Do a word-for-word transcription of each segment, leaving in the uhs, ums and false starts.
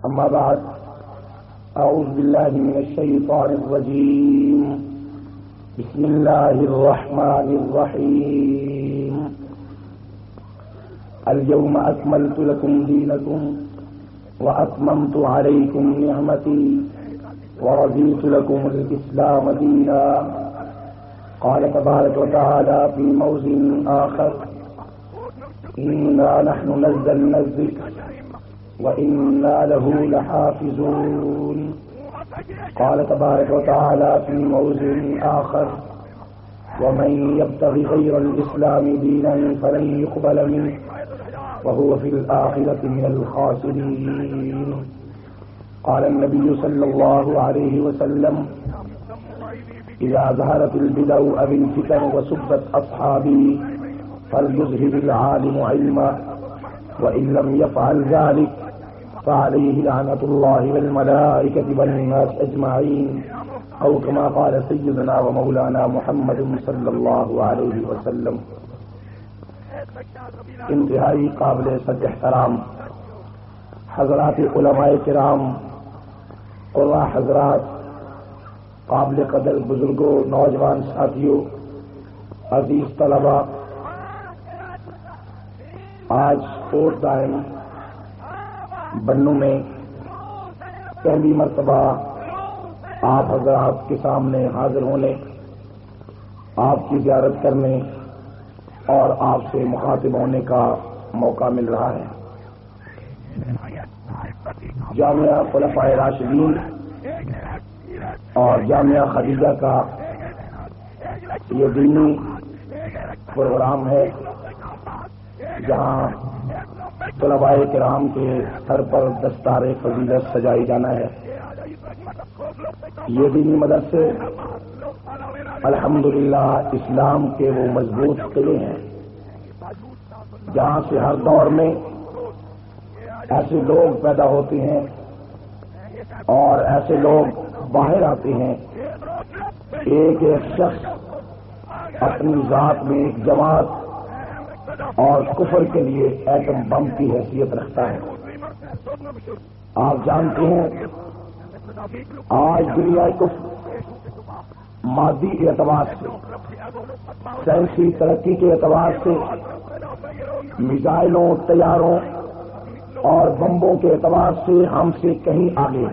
أما بعد أعوذ بالله من الشيطان الرجيم بسم الله الرحمن الرحيم اليوم أكملت لكم دينكم وأتممت عليكم نعمتي ورضيت لكم الإسلام دينا قال تبارك وتعالى في موضع آخر إنا نحن نزلنا الذكر وإنا له لحافظون قال تبارك وتعالى في موضع آخر ومن يبتغي غير الإسلام دينا فلن يقبل منه وهو في الآخرة من الخاسرين قال النبي صلى الله عليه وسلم إذا ظهرت البدع أو الفتن وسبت أصحابي فليظهر العالم علما وإن لم يفعل ذلك فعليه لعنة الله والملائكة والناس أجمعين أو كما قال سيدنا ومولانا محمد صلی اللہ علیہ وسلم. انتہائی قابل صد احترام حضرات علماء کرام، قرآن حضرات، قابل قدر بزرگوں، نوجوان ساتھیوں، عزیز طلباء، آج کوٹ دائم بنو میں پہلی مرتبہ آپ حضرات کے سامنے حاضر ہونے، آپ کی زیارت کرنے اور آپ سے مخاطب ہونے کا موقع مل رہا ہے. جامعہ خلفائے راشدین اور جامعہ خدیجہ کا یہ دینی پروگرام ہے جہاں طلباء کرام کے سر پر دستار فضیلت سجائی جانا ہے. یہ دینی مدرسے الحمدللہ اسلام کے وہ مضبوط قلعے ہیں جہاں سے ہر دور میں ایسے لوگ پیدا ہوتے ہیں اور ایسے لوگ باہر آتے ہیں. ایک ایک شخص اپنی ذات میں ایک جماعت اور کفر کے لیے ایٹم بم کی حیثیت رکھتا ہے. آپ جانتے ہیں آج دنیا کفر مادی اعتبار سے، سائنسی ترقی کے اعتبار سے، میزائلوں، طیاروں اور بمبوں کے اعتبار سے ہم سے کہیں آگے.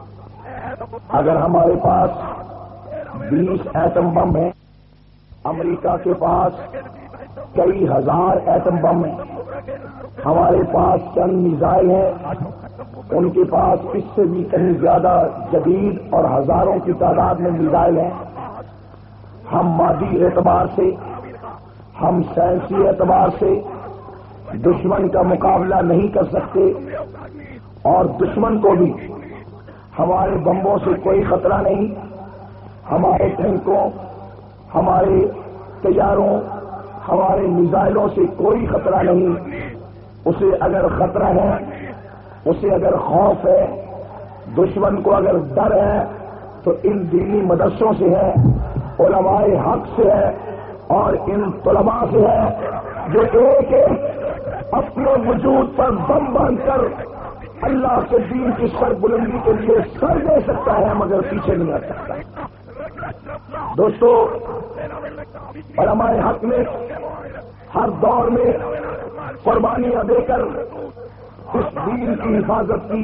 اگر ہمارے پاس بیس ایٹم بم ہیں، امریکہ کے پاس کئی ہزار ایٹم بم ہیں، ہمارے پاس چند میزائل ہیں، ان کے پاس اس سے بھی کہیں زیادہ جدید اور ہزاروں کی تعداد میں میزائل ہیں. ہم مادی اعتبار سے، ہم سائنسی اعتبار سے دشمن کا مقابلہ نہیں کر سکتے اور دشمن کو بھی ہمارے بمبوں سے کوئی خطرہ نہیں، ہمارے ٹینکوں، ہمارے طیاروں، ہمارے میزائلوں سے کوئی خطرہ نہیں. اسے اگر خطرہ ہے، اسے اگر خوف ہے، دشمن کو اگر ڈر ہے تو ان دینی مدرسوں سے ہے، علماء حق سے ہے اور ان طلباء سے ہے جو ایک ایک اپنے وجود پر دم باندھ کر اللہ کے دین کی سر بلندی کے لیے سر دے سکتا ہے مگر پیچھے نہیں آ سکتا. دوستو، علماء حق نے ہر دور میں قربانیاں دے کر اس دین کی حفاظت کی.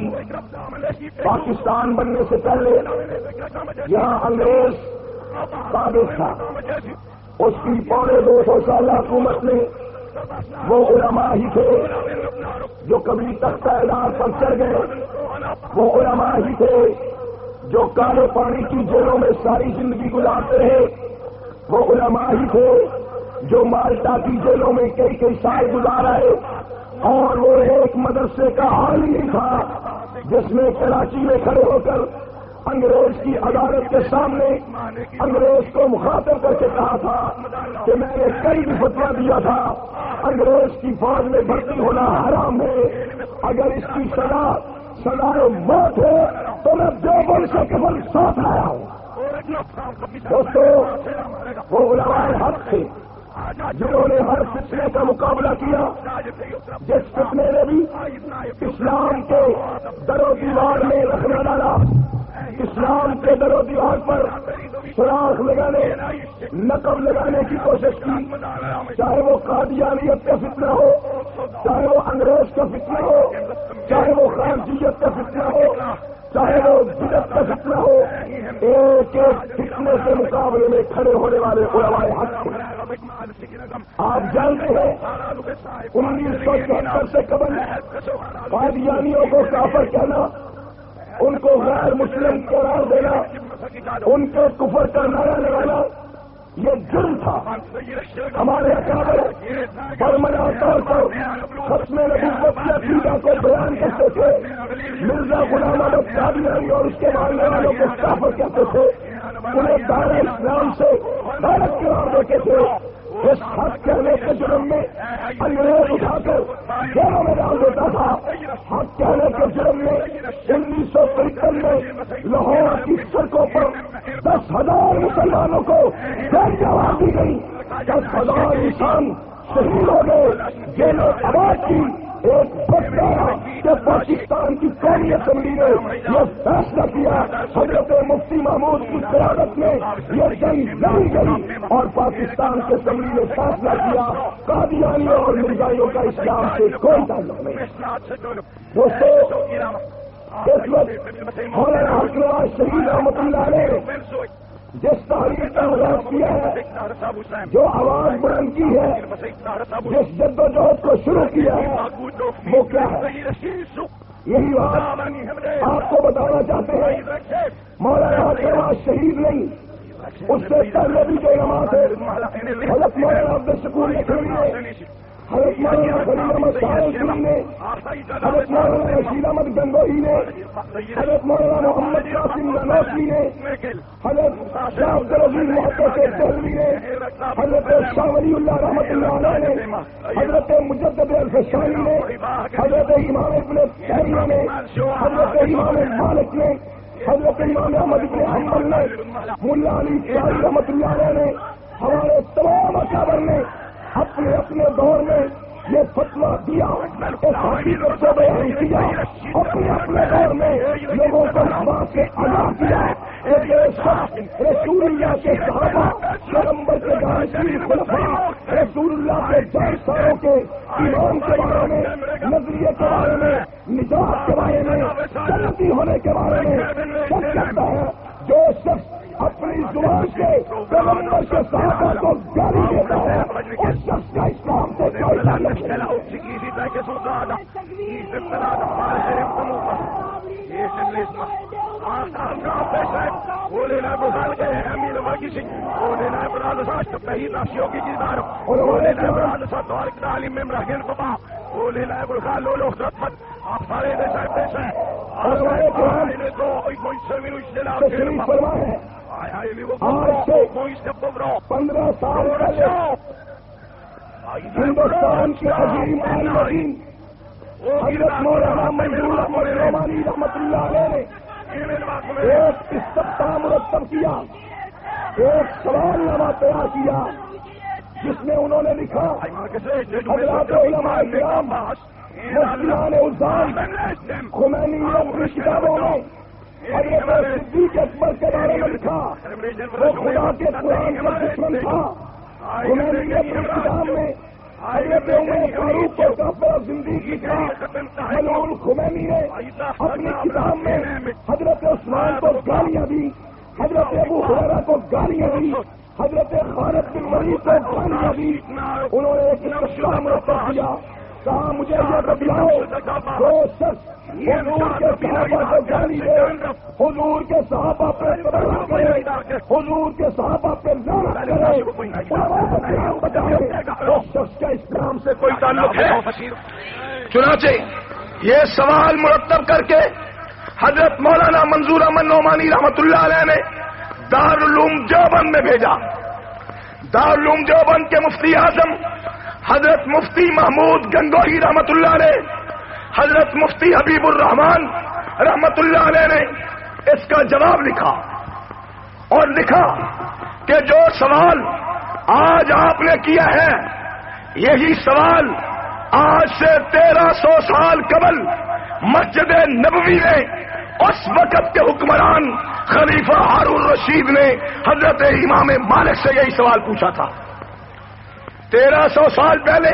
پاکستان بننے سے پہلے یہاں انگریز قابض تھا، اس کی پونے دو سو سالہ حکومت میں وہ علماء ہی تھے جو کبھی تختہ ادار پر چڑھ گئے، وہ علماء ہی تھے جو کالے پانی کی جیلوں میں ساری زندگی گزارتے رہے، وہ علماء ہی تھے جو مالٹا کی جیلوں میں کئی کئی سال گزار آئے. اور وہ ایک مدرسے کا عالم تھا جس نے کراچی میں کھڑے ہو کر انگریز کی عدالت کے سامنے انگریز کو مخاطب کر کے کہا تھا کہ میں نے کئی بھی فتویٰ دیا تھا انگریز کی فوج میں بھرتی ہونا حرام ہے، اگر اس کی سزا سزائے موت ہے تو میں دیوبند سے قبل ساتھ آیا ہوں. دوستو، وہ علماء حق تھے جنہوں نے ہر فتنے کا مقابلہ کیا، جس فتنے نے بھی اسلام کے در و دیوار میں رکھنا ڈالا، اسلام کے در و دیوار پر سوراخ لگانے، نقب لگانے کی کوشش کی، چاہے وہ قادیانیت کا فتنہ ہو، چاہے وہ انگریز کا فتنہ ہو، چاہے وہ خارجیت کا فتنہ ہو، چاہے وہ بدعت کا فتنہ ہو، ایک ایک فتنے کے مقابلے میں کھڑے ہونے والے علماء حق آپ جانتے ہیں انیس سو چوہتر سے قبل قادیانیوں کو کافر کہنا، ان کو غیر مسلم قرار دینا، ان کے کفر کا نعرہ لگانا یہ جرم تھا۔ ہمارے اکابر برمنا طور پر ختم نبوت کی عقیدہ کو بیان کرتے تھے، مرزا غلام احمد قادیانی اور اس کے ماننے والوں کو کافر کہتے تھے، انہیں دار اسلام سے غلط قرار دیتے تھے۔ اس حق کہنے کے جرم میں انگریز اٹھا کر جیلوں میں ڈال دیتا تھا۔ حق کہنے کے جرم میں انیس سو ترپن میں لاہور کی سڑکوں پر دس ہزار مسلمانوں کو جواب دی گئی، دس ہزار انسان شہید ہو گئے۔ جیلوں آباد کی ایک بچہ کہ پاکستان کی قومی اسمبلی نے یہ فیصلہ کیا، حضرت مفتی محمود کی قیادت میں یہ جنگ لڑی گئی اور پاکستان کی اسمبلی نے فیصلہ کیا قادیانیوں اور مرزائیوں کا اسلام سے کوئی تعلق نہیں۔ دوستو، اس وقت مولانا حق نواز شریف رحمۃ اللہ علیہ جس تحریک کا آغاز کیا ہے، جو آواز بلند کی ہے، جس جد و جہد کو شروع کیا ہے، وہ کیا ہے؟ یہی بات آپ کو بتانا چاہتے ہیں۔ مولانا حق نواز شہید نہیں، اس سے پہلے بھی جو علماء تھے، حضرت مولانا عبدالشکور نقوی نے، حضرت مولانا خلیل احمد صالحی نے، حضرت مولانا رشید احمد گنگوہی نے، حضرت مولانا محمد قاسم نانوتوی نے، حضرت شاہ عبدالعزیز محدث دہلوی نے، حضرت شاہ ولی اللہ رحمۃ اللہ علیہ نے، حضرت مجدد الفشانی نے، حضرت امام ابن تیمیہ نے، حضرت امام مالک نے، حضرت امام احمد بن حنبل نے، ملا علی قاری رحمۃ اللہ علیہ نے، ہمارے تمام اکابر نے اپنے اپنے دور میں یہ فتویٰ دیا، اس حقیقت کو بیان کیا، اپنے اپنے دور میں لوگوں کو اس بات سے آگاہ کیا کہ یہ شخص رسول اللہ کے صحابہ، پیغمبر کے جانشین خلفاء، رسول اللہ کے جانشینوں کے ایمان کے بارے میں، نظریے کے بارے میں، نجات کے بارے میں، جنتی ہونے کے بارے میں شک کرتا ہے۔ جو شخص اپنی زبان سے پیغمبر کے صحابہ کو گالی دیتا ہے، اس شخص کا اسلام سے کوئی تعلق نہیں۔ آج سے پندرہ سال پہلے ہندوستان کے عظیم عالم حضرت مولانا منظور احمد نعمانی رحمۃ اللہ علیہ نے ایک استفتاء مرتب کیا، ایک سوال نامہ تیار کیا، جس میں انہوں نے لکھا: حضرات علماء کرام، مفتیان عظام، خمینی نے اپنی کتابوں میں حضرت صدیق اکبر کے بارے میں لکھا، وہ خدا کے قرآن کا دشمن تھا۔ خمینی نے اپنی کتاب میں حضرت عمر فاروق کو کافر زندگی کا ملعون خمینی نے اپنی کتاب میں حضرت عثمان کو گالیاں دی، حضرت ابو ہریرہ کو گالیاں دی، حضرت خالد بن ولید کو گالیاں دی۔ انہوں نے ایک استفتاء مرتب کیا، کہا مجھے یہ بتلاؤ جو شخص حضور کے صحابہ کو گالی دے، حضور کے صحابہ پہ تبرک کرے، حضور کے صحابہ پہ لعنت کرے، اسلام بتائے، اس شخص کا اسلام سے کوئی تعلق ہے؟ چنانچہ یہ سوال مرتب کر کے حضرت مولانا منظور احمد نعمانی رحمۃ اللہ علیہ نے دارالعلوم دیوبند میں بھیجا۔ دارالعلوم دیوبند کے مفتی اعظم حضرت مفتی محمود گنگوہی رحمۃ اللہ علیہ، حضرت مفتی حبیب الرحمان رحمۃ اللہ علیہ نے اس کا جواب لکھا اور لکھا کہ جو سوال آج آپ نے کیا ہے یہی سوال آج سے تیرہ سو سال قبل مسجد نبوی میں اس وقت کے حکمران خلیفہ ہارون رشید نے حضرت امام مالک سے یہی سوال پوچھا تھا. تیرہ سو سال پہلے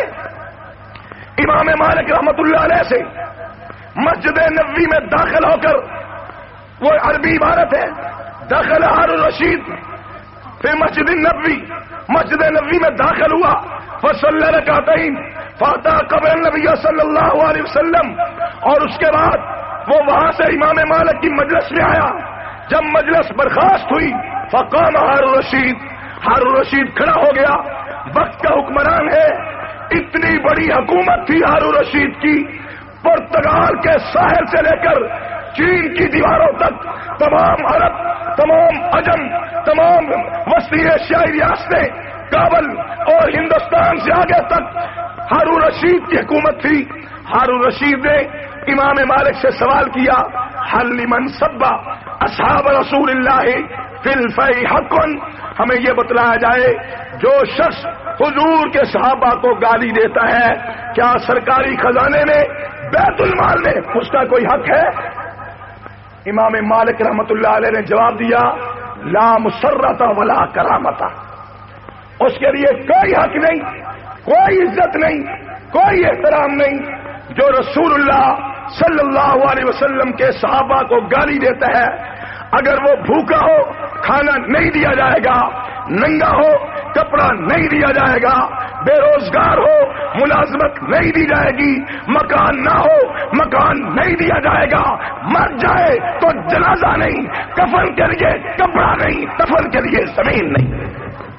امام مالک رحمت اللہ علیہ سے مسجد نبوی میں داخل ہو کر، وہ عربی عبارت ہے، داخل ہارون رشید پھر مسجد نبوی مسجد نبوی میں داخل ہوا، فصلی رکعتین فاتح قبر النبی صلی اللہ علیہ وسلم، اور اس کے بعد وہ وہاں سے امام مالک کی مجلس میں آیا. جب مجلس برخاست ہوئی فقام ہارون رشید، ہارون رشید کھڑا ہو گیا. وقت کا حکمران ہے، اتنی بڑی حکومت تھی ہارون رشید کی، پرتگال کے ساحل سے لے کر چین کی دیواروں تک تمام عرب، تمام عجم، تمام وسطی ایشیائی ریاستیں، کابل اور ہندوستان سے آگے تک ہارون رشید کی حکومت تھی. ہارون رشید نے امام مالک سے سوال کیا، حل لمن سبا اصحاب رسول اللہ فی الفی حق، ہمیں یہ بتلایا جائے جو شخص حضور کے صحابہ کو گالی دیتا ہے کیا سرکاری خزانے میں بیت المال میں اس کا کوئی حق ہے؟ امام مالک رحمت اللہ علیہ نے جواب دیا، لا مسرت ولا کرامت، اس کے لیے کوئی حق نہیں، کوئی عزت نہیں، کوئی احترام نہیں جو رسول اللہ صلی اللہ علیہ وسلم کے صحابہ کو گالی دیتا ہے. اگر وہ بھوکا ہو کھانا نہیں دیا جائے گا، ننگا ہو کپڑا نہیں دیا جائے گا، بے روزگار ہو ملازمت نہیں دی جائے گی، مکان نہ ہو مکان نہیں دیا جائے گا، مر جائے تو جنازہ نہیں، کفن کے لیے کپڑا نہیں، دفن کے لیے زمین نہیں.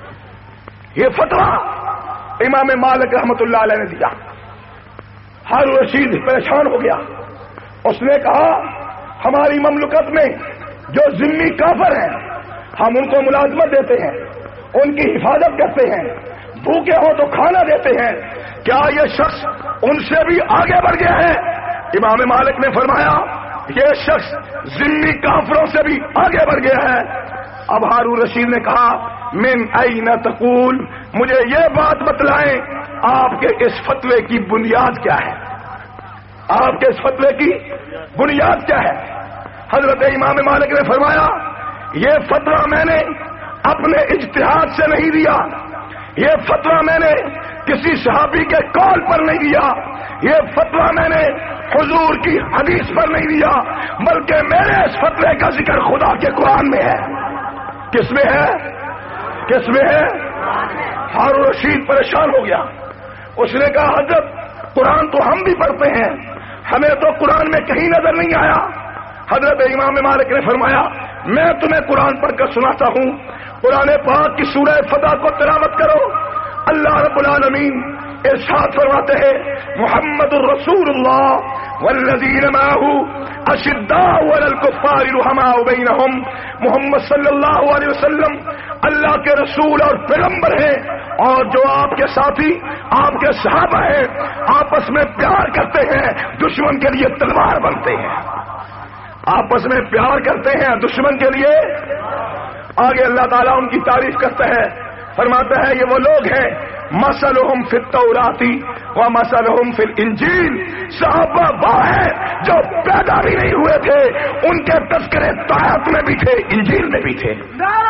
یہ فتویٰ امام مالک رحمت اللہ علیہ نے دیا. ہارون رشید پریشان ہو گیا. اس نے کہا ہماری مملکت میں جو ذمی کافر ہیں ہم ان کو ملازمت دیتے ہیں، ان کی حفاظت کرتے ہیں، بھوکے ہوں تو کھانا دیتے ہیں، کیا یہ شخص ان سے بھی آگے بڑھ گیا ہے؟ امام مالک نے فرمایا یہ شخص ذمی کافروں سے بھی آگے بڑھ گیا ہے. اب ہارون رشید نے کہا من این تقول، مجھے یہ بات بتلائیں آپ کے اس فتوے کی بنیاد کیا ہے، آپ کے اس فتوے کی بنیاد کیا ہے؟ حضرت امام مالک نے فرمایا یہ فتویٰ میں نے اپنے اجتہاد سے نہیں دیا، یہ فتویٰ میں نے کسی صحابی کے قول پر نہیں دیا، یہ فتویٰ میں نے حضور کی حدیث پر نہیں دیا، بلکہ میرے اس فتوے کا ذکر خدا کے قرآن میں ہے. کس میں ہے؟ کس میں ہے؟ ہارون رشید پریشان ہو گیا. اس نے کہا حضرت قرآن تو ہم بھی پڑھتے ہیں، ہمیں تو قرآن میں کہیں نظر نہیں آیا. حضرت امام مالک نے فرمایا میں تمہیں قرآن پڑھ کر سناتا ہوں، قرآن پاک کی سورہ فتح کو تلاوت کرو. اللہ رب العالمین ارشاد فرماتے ہیں محمد الرسول اللہ والذین معہ اشداء علی الکفار رحماء بینہم، محمد صلی اللہ علیہ وسلم اللہ کے رسول اور پیغمبر ہیں، اور جو آپ کے ساتھی آپ کے صحابہ ہیں آپس میں پیار کرتے ہیں، دشمن کے لیے تلوار بنتے ہیں. آپس میں پیار کرتے ہیں دشمن کے لیے. آگے اللہ تعالیٰ ان کی تعریف کرتا ہے، فرماتا ہے یہ وہ لوگ ہیں مثلہم فی التوراۃ و مثلہم فی الانجیل، صحابہ وہ ہیں جو پیدا بھی نہیں ہوئے تھے، ان کے تذکرے توراۃ میں بھی تھے انجیل میں بھی تھے.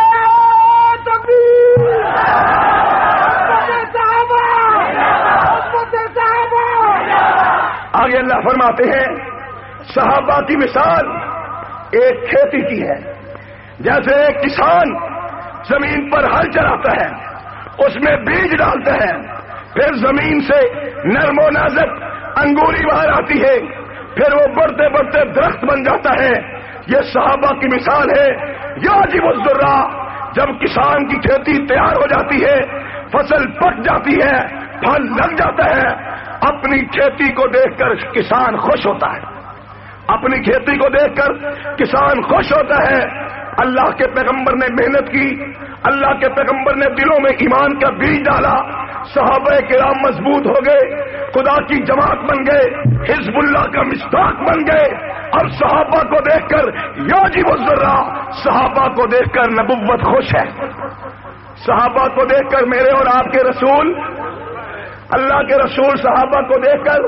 آگے اللہ فرماتے ہیں صحابہ کی مثال ایک کھیتی کی ہے، جیسے ایک کسان زمین پر ہل چلاتا ہے، اس میں بیج ڈالتا ہے، پھر زمین سے نرم و نازک انگوری باہر آتی ہے، پھر وہ بڑھتے بڑھتے درخت بن جاتا ہے. یہ صحابہ کی مثال ہے. یعجب الذرہ، جب کسان کی کھیتی تیار ہو جاتی ہے، فصل پک جاتی ہے، پھل لگ جاتا ہے، اپنی کھیتی کو دیکھ کر کسان خوش ہوتا ہے، اپنی کھیتی کو دیکھ کر کسان خوش ہوتا ہے. اللہ کے پیغمبر نے محنت کی، اللہ کے پیغمبر نے دلوں میں ایمان کا بیج ڈالا، صحابہ کرام مضبوط ہو گئے، خدا کی جماعت بن گئے، حزب اللہ کا مصداق بن گئے. اب صحابہ کو دیکھ کر یعجب الذرہ، صحابہ کو دیکھ کر نبوت خوش ہے، صحابہ کو دیکھ کر میرے اور آپ کے رسول، اللہ کے رسول صحابہ کو دیکھ کر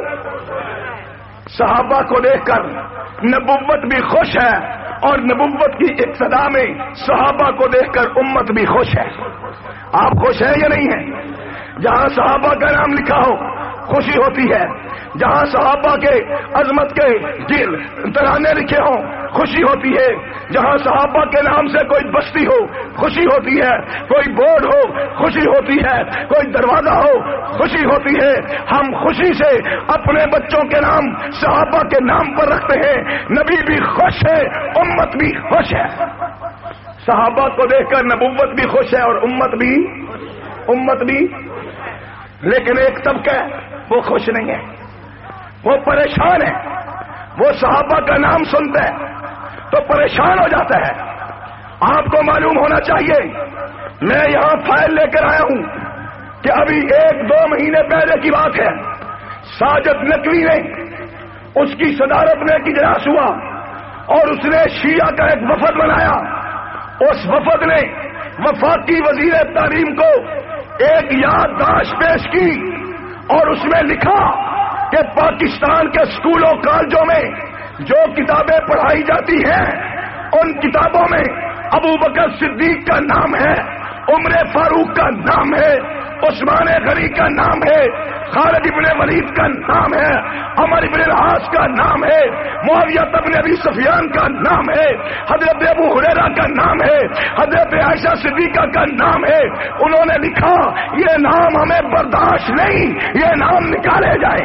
صحابہ کو دیکھ کر نبوت بھی خوش ہے، اور نبوت کی ابتدا میں صحابہ کو دیکھ کر امت بھی خوش ہے۔ آپ خوش ہیں یا نہیں ہیں؟ جہاں صحابہ کا نام لکھا ہو خوشی ہوتی ہے، جہاں صحابہ کے عظمت کے دل ترانے لکھے ہوں خوشی ہوتی ہے، جہاں صحابہ کے نام سے کوئی بستی ہو خوشی ہوتی ہے، کوئی بورڈ ہو خوشی ہوتی ہے، کوئی دروازہ ہو خوشی ہوتی ہے۔ ہم خوشی سے اپنے بچوں کے نام صحابہ کے نام پر رکھتے ہیں۔ نبی بھی خوش ہے، امت بھی خوش ہے۔ صحابہ کو دیکھ کر نبوت بھی خوش ہے اور امت بھی امت بھی لیکن ایک طبقہ وہ خوش نہیں ہے، وہ پریشان ہے۔ وہ صحابہ کا نام سنتا ہے تو پریشان ہو جاتا ہے۔ آپ کو معلوم ہونا چاہیے، میں یہاں فائل لے کر آیا ہوں کہ ابھی ایک دو مہینے پہلے کی بات ہے، ساجد نقوی نے اس کی صدارت میں ایک اجلاس ہوا اور اس نے شیعہ کا ایک وفد بنایا۔ اس وفد نے وفاقی وزیر تعلیم کو ایک یادداشت پیش کی اور اس میں لکھا کہ پاکستان کے اسکولوں کالجوں میں جو کتابیں پڑھائی جاتی ہیں ان کتابوں میں ابو بکر صدیق کا نام ہے، عمر فاروق کا نام ہے، عثمان غنی کا نام ہے، خالد ابن ولید کا نام ہے، عمر ابن العاص کا نام ہے، معاویہ ابن ابی سفیان کا نام ہے، حضرت ابو ہریرہ کا نام ہے، حضرت عائشہ صدیقہ کا نام ہے۔ انہوں نے لکھا یہ نام ہمیں برداشت نہیں، یہ نام نکالے جائیں۔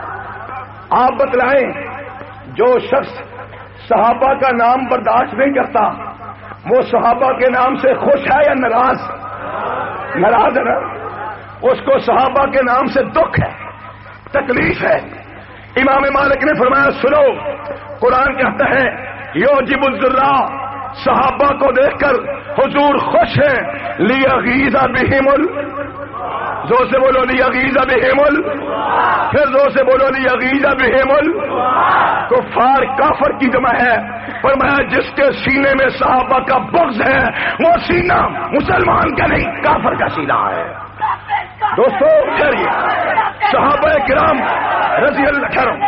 آپ بتلائیں جو شخص صحابہ کا نام برداشت نہیں کرتا وہ صحابہ کے نام سے خوش ہے یا ناراض؟ ناراض ہے نا؟ اس کو صحابہ کے نام سے دکھ ہے، تکلیف ہے۔ امام مالک نے فرمایا سنو، قرآن کہتا ہے یوجب الذرا، صحابہ کو دیکھ کر حضور خوش ہیں، لیغیظ بہم ال زور سے بولو لیغیظ بہم ال پھر زور سے بولو لیغیظ بہم ال کفار، کافر کی جمع ہے۔ فرمایا جس کے سینے میں صحابہ کا بغض ہے وہ سینہ مسلمان کا نہیں کافر کا سینہ ہے۔ دوستو ٹھہریے، صحابہ کرام رضی اللہ کرم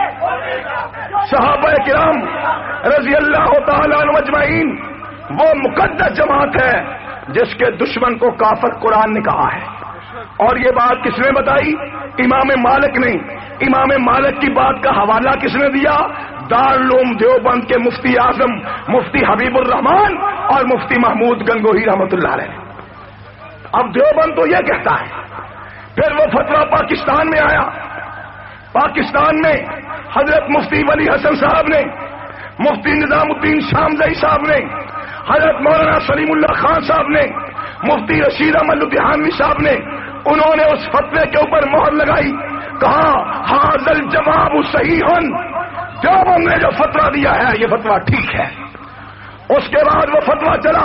صحابہ کرام رضی اللہ تعالی عنہ اجمعین وہ مقدس جماعت ہے جس کے دشمن کو کافر قرآن نے کہا ہے۔ اور یہ بات کس نے بتائی؟ امام مالک نے۔ امام مالک کی بات کا حوالہ کس نے دیا؟ دارالعلوم دیوبند کے مفتی اعظم مفتی حبیب الرحمان اور مفتی محمود گنگوہی رحمۃ اللہ علیہ۔ اب دیوبند تو یہ کہتا ہے، پھر وہ فتویٰ پاکستان میں آیا۔ پاکستان میں حضرت مفتی ولی حسن صاحب نے، مفتی نظام الدین شامزئی صاحب نے، حضرت مولانا سلیم اللہ خان صاحب نے، مفتی رشید احمد لدھیانوی صاحب نے، انہوں نے اس فتوے کے اوپر مہر لگائی، کہا ھذا الجواب صحیح، جو ہم نے جو فتویٰ دیا ہے یہ فتویٰ ٹھیک ہے۔ اس کے بعد وہ فتویٰ چلا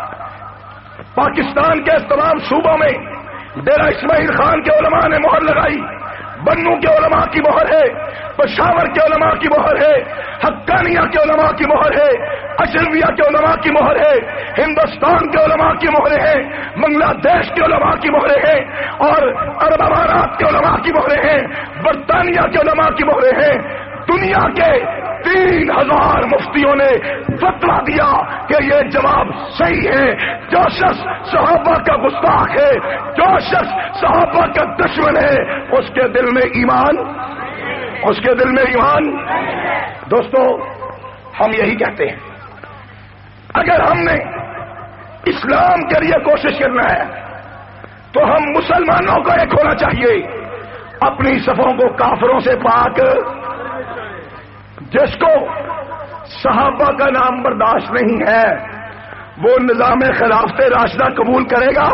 پاکستان کے تمام صوبوں میں، ڈیرہ اسماعیل خان کے علماء نے مہر لگائی، بنو کے علماء کی مہر ہے، پشاور کے علماء کی مہر ہے، حقانیہ کے علماء کی مہر ہے، اشرفیہ کے علماء کی مہر ہے، ہندوستان کے علماء کی مہریں ہیں، بنگلہ دیش کے علماء کی مہریں ہیں، اور عرب امارات کے علماء کی مہریں ہیں، برطانیہ کے علماء کی مہریں ہیں۔ دنیا کے تین ہزار مفتیوں نے فتویٰ دیا کہ یہ جواب صحیح ہے۔ جو شخص صحابہ کا گستاخ ہے، جو شخص صحابہ کا دشمن ہے، اس کے دل میں ایمان اس کے دل میں ایمان دوستو ہم یہی کہتے ہیں، اگر ہم نے اسلام کے لیے کوشش کرنا ہے تو ہم مسلمانوں کو ایک ہونا چاہیے، اپنی صفوں کو کافروں سے پاک۔ جس کو صحابہ کا نام برداشت نہیں ہے وہ نظام خلافت راشدہ قبول کرے گا،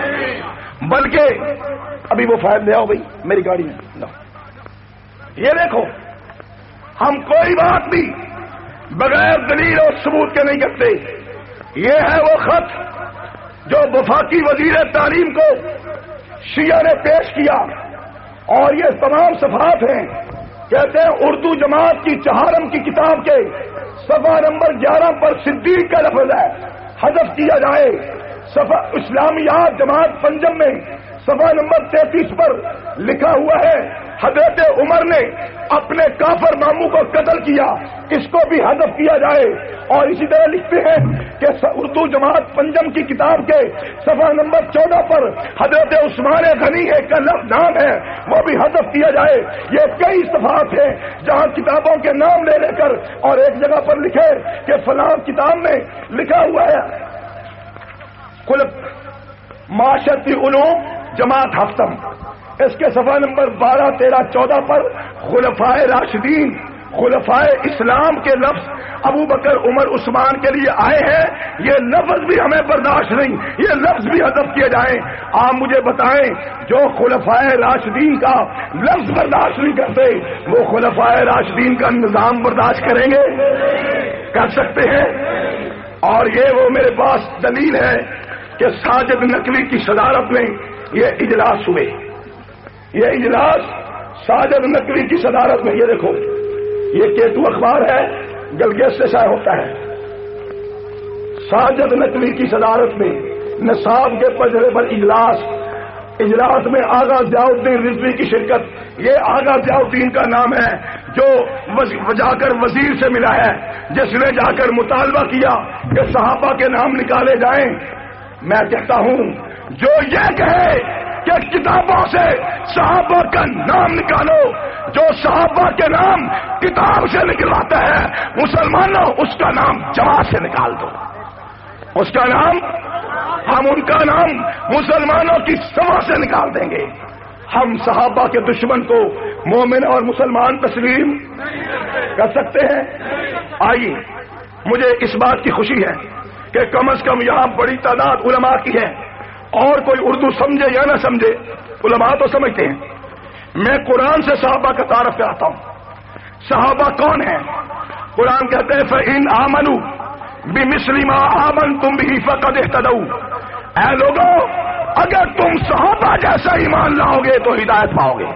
بلکہ ابھی وہ فائد لے آؤ بھائی میری گاڑی میں لو۔ یہ دیکھو ہم کوئی بات بھی بغیر دلیل اور ثبوت کے نہیں کرتے۔ یہ ہے وہ خط جو وفاقی وزیر تعلیم کو شیعہ نے پیش کیا، اور یہ تمام صفحات ہیں، کہتے ہیں اردو جماعت کی چہارم کی کتاب کے صفحہ نمبر گیارہ پر صدیق کا لفظ ہے، حذف کیا جائے۔ صفحہ اسلامیات جماعت پنجم میں صفحہ نمبر تینتیس پر لکھا ہوا ہے حضرت عمر نے اپنے کافر ماموں کو قتل کیا، اس کو بھی حذف کیا جائے۔ اور اسی طرح لکھتے ہیں کہ اردو جماعت پنجم کی کتاب کے صفحہ نمبر چودہ پر حضرت عثمان غنی ہے کا لفظ نام ہے، وہ بھی حذف کیا جائے۔ یہ کئی صفحات ہیں جہاں کتابوں کے نام لے لے کر اور ایک جگہ پر لکھے کہ فلاں کتاب میں لکھا ہوا ہے معاشرتی علوم جماعت ہفتم، اس کے صفحہ نمبر بارہ تیرہ چودہ پر خلفائے راشدین خلفائے اسلام کے لفظ ابو بکر عمر عثمان کے لیے آئے ہیں، یہ لفظ بھی ہمیں برداشت نہیں، یہ لفظ بھی حذف کیے جائیں۔ آپ مجھے بتائیں جو خلفائے راشدین کا لفظ برداشت نہیں کرتے وہ خلفائے راشدین کا نظام برداشت کریں گے؟ کر سکتے ہیں؟ اور یہ وہ میرے پاس دلیل ہے کہ ساجد نقوی کی صدارت میں یہ اجلاس ہوئے، یہ اجلاس ساجد نقوی کی صدارت میں، یہ دیکھو یہ کیتو اخبار ہے، گلگیت سے شائع ہوتا ہے، ساجد نقوی کی صدارت میں نصاب کے پجرے پر اجلاس، اجلاس میں آغا ضیاء الدین رضوی کی شرکت۔ یہ آغا ضیاء الدین کا نام ہے جو جا کر وزیر سے ملا ہے، جس نے جا کر مطالبہ کیا کہ صحابہ کے نام نکالے جائیں۔ میں کہتا ہوں جو یہ کہے کہ کتابوں سے صحابہ کا نام نکالو، جو صحابہ کے نام کتاب سے نکلواتا ہے مسلمانوں اس کا نام جماعت سے نکال دو، اس کا نام، ہم ان کا نام مسلمانوں کی سما سے نکال دیں گے۔ ہم صحابہ کے دشمن کو مومن اور مسلمان تسلیم کر سکتے ہیں؟ آئیے، مجھے اس بات کی خوشی ہے کہ کم از کم یہاں بڑی تعداد علماء کی ہے، اور کوئی اردو سمجھے یا نہ سمجھے علماء تو سمجھتے ہیں۔ میں قرآن سے صحابہ کا تعارف کراتا ہوں۔ صحابہ کون ہیں؟ قرآن کہتے ہیں فَإِنْ آمَنُوا بِمِثْلِ مَا آمَنْتُمْ بِهِ فَقَدِ اهْتَدَوْا، اے لوگوں اگر تم صحابہ جیسا ایمان لاؤ گے تو ہدایت پاؤ گے،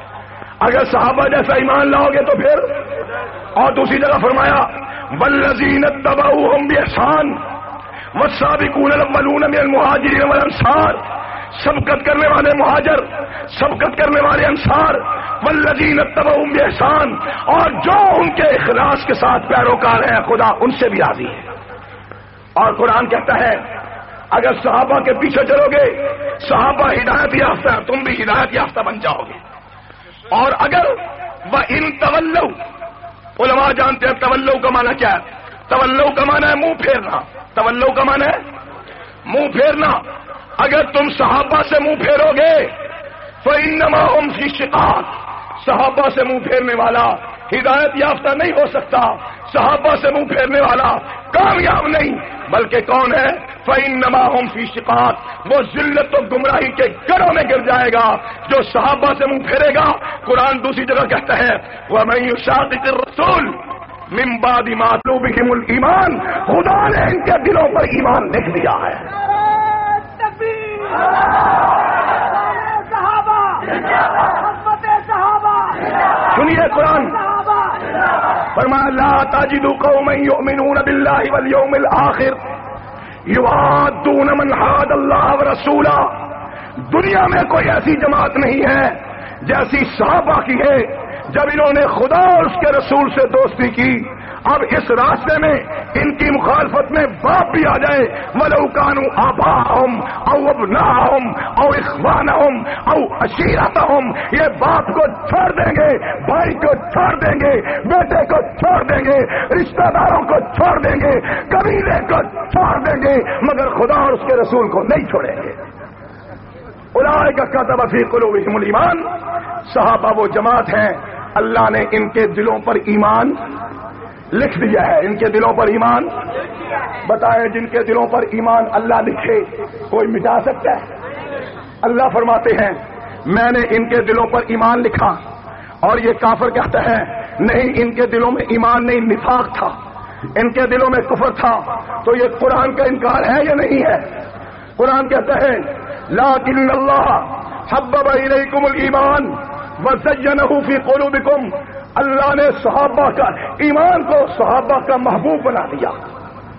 اگر صحابہ جیسا ایمان لاؤ گے تو پھر۔ اور دوسری جگہ فرمایا وَالَّذِينَ اتَّبَعُوهُمْ بِإِحْسَانٍ وَالسَّابِقُونَ الْأَوَّلُونَ مِنَ الْمُهَاجِرِينَ وَالْأَنصَارِ، سبقت کرنے والے مہاجر، سبقت کرنے والے انصار، والذین اتبعوہم بإحسان، اور جو ان کے اخلاص کے ساتھ پیروکار ہیں خدا ان سے بھی راضی ہے۔ اور قرآن کہتا ہے اگر صحابہ کے پیچھے چلو گے صحابہ ہدایت یافتہ، تم بھی ہدایت یافتہ بن جاؤ گے۔ اور اگر وَإِن تَوَلَّوْا، علماء جانتے ہیں تولو کا معنی کیا ہے؟ تولو کا معنی ہے منہ پھیرنا، تولو کا معنی ہے منہ پھیرنا۔ اگر تم صحابہ سے منہ پھیرو گے فَإِنَّمَا هُمْ فِي شِقَاقٍ، صحابہ سے منہ پھیرنے والا ہدایت یافتہ نہیں ہو سکتا، صحابہ سے منہ پھیرنے والا کامیاب نہیں، بلکہ کون ہے؟ فَإِنَّمَا هُمْ فِي شِقَاقٍ، وہ ذلت و گمراہی کے گڑھوں میں گر جائے گا جو صحابہ سے منہ پھیرے گا۔ قرآن دوسری جگہ کہتا ہے وَمَن يُشَاقِقِ الرَّسُولَ مِن بَعْدِ مَا جَاءَهُ بِهِمُ الْإِيمَانُ، خدا نے ان کے دلوں پر ایمان لکھ دیا ہے۔ سنیے قرآن فرمایا لا تجد قوما يؤمنون بالله واليوم الآخر يوادون من حاد الله ورسوله، دنیا میں کوئی ایسی جماعت نہیں ہے جیسی صحابہ کی ہے جب انہوں نے خدا اور اس کے رسول سے دوستی کی۔ اب اس راستے میں ان کی مخالفت میں باپ بھی آ جائے وَلَوْ كَانُوا آبَاءَهُمْ أَوْ أَبْنَاءَهُمْ أَوْ إِخْوَانَهُمْ أَوْ عَشِيرَتَهُمْ، یہ باپ کو چھوڑ دیں گے، بھائی کو چھوڑ دیں گے، بیٹے کو چھوڑ دیں گے، رشتہ داروں کو چھوڑ دیں گے، قبیلے کو چھوڑ دیں گے، مگر خدا اور اس کے رسول کو نہیں چھوڑیں گے۔ اولئک کتب فی قلوبہم الایمان، صحابہ وہ جماعت ہیں اللہ نے ان کے دلوں پر ایمان لکھ دیا ہے، ان کے دلوں پر ایمان۔ بتائیں جن کے دلوں پر ایمان اللہ لکھے کوئی مٹا سکتا ہے؟ اللہ فرماتے ہیں میں نے ان کے دلوں پر ایمان لکھا، اور یہ کافر کہتا ہے نہیں ان کے دلوں میں ایمان نہیں، نفاق تھا، ان کے دلوں میں کفر تھا، تو یہ قرآن کا انکار ہے یا نہیں ہے؟ قرآن کہتا ہے لَٰكِنَّ اللَّهَ حَبَّبَ إِلَيْكُمُ الْإِيمَانَ وَزَيَّنَهُ فِي قُلُوبِكُمْ، اللہ نے صحابہ کا ایمان کو صحابہ کا محبوب بنا دیا۔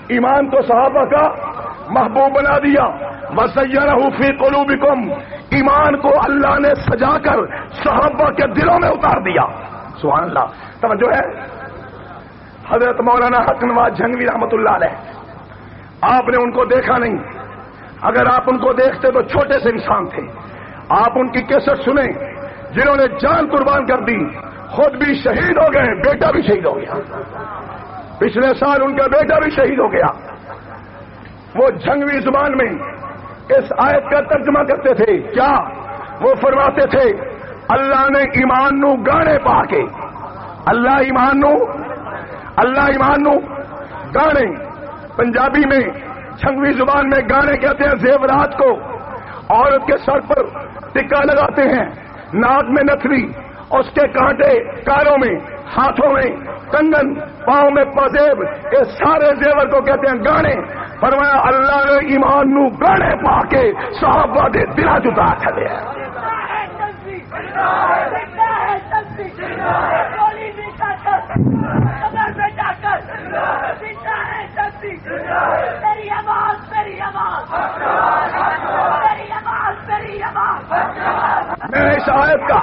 ایمان کو صحابہ کا محبوب بنا دیا. وَزَيَّنَهُ فِي قُلُوبِكُمْ ایمان کو اللہ نے سجا کر صحابہ کے دلوں میں اتار دیا. سبحان اللہ. توجہ ہے. حضرت مولانا حق نواز جھنگوی رحمت اللہ علیہ، آپ نے ان کو دیکھا نہیں. اگر آپ ان کو دیکھتے تو چھوٹے سے انسان تھے. آپ ان کی کیسٹ سنیں، جنہوں نے جان قربان کر دی، خود بھی شہید ہو گئے، بیٹا بھی شہید ہو گیا. پچھلے سال ان کا بیٹا بھی شہید ہو گیا. وہ جھنگوی زبان میں اس آیت کا ترجمہ کرتے تھے. کیا وہ فرماتے تھے؟ اللہ نے ایمان نو گانے پا کے، اللہ ایمان نو اللہ ایمان نو گانے. پنجابی میں جھنگوی زبان میں گانے کہتے ہیں زیورات کو. عورت کے سر پر ٹکا لگاتے ہیں، ناک میں نتھری، اس کے کانٹے کاروں میں، ہاتھوں میں کنگن، پاؤں میں پازیب، یہ سارے زیور کو کہتے ہیں گانے. فرمایا اللہ نے ایمان نو گانے پا کے صحابہ دے دلا جتا چلے. میں اس آیت کا